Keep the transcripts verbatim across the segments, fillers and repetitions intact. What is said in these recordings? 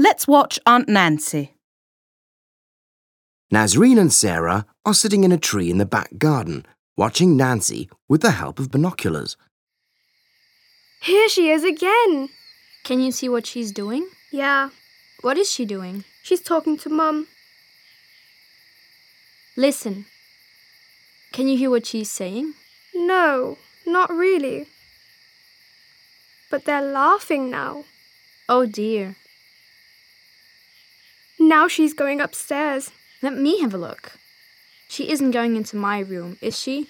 let's watch Aunt Nancy. Nazreen and Sarah are sitting in a tree in the back garden, watching Nancy with the help of binoculars. Here she is again. Can you see what she's doing? Yeah. What is she doing? She's talking to Mum. Listen. Can you hear what she's saying? No, not really. But they're laughing now. Oh dear. Now she's going upstairs. Let me have a look. She isn't going into my room, is she?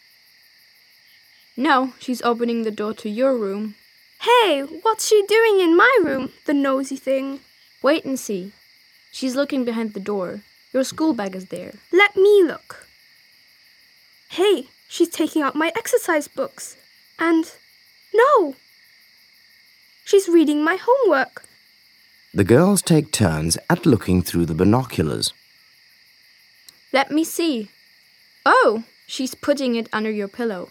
No, she's opening the door to your room. Hey, what's she doing in my room, the nosy thing? Wait and see. She's looking behind the door. Your school bag is there. Let me look. Hey, she's taking out my exercise books. And, no! She's reading my homework. The girls take turns at looking through the binoculars. Let me see. Oh, she's putting it under your pillow.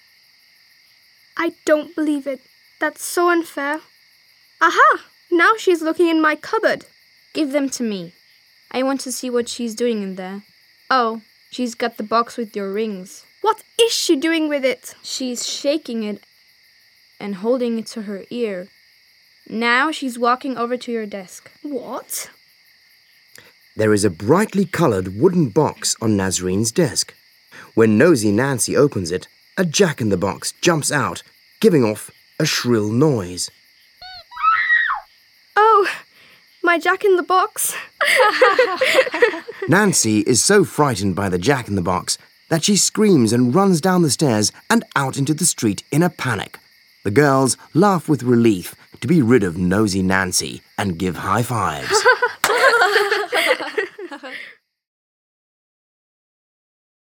I don't believe it. That's so unfair. Aha! Now she's looking in my cupboard. Give them to me. I want to see what she's doing in there. Oh, she's got the box with your rings. What is she doing with it? She's shaking it and holding it to her ear. Now she's walking over to your desk. What? There is a brightly coloured wooden box on Nazreen's desk. When Nosy Nancy opens it, a jack-in-the-box jumps out, giving off a shrill noise. Oh, my jack-in-the-box. Nancy is so frightened by the jack-in-the-box that she screams and runs down the stairs and out into the street in a panic. The girls laugh with relief to be rid of Nosy Nancy and give high fives.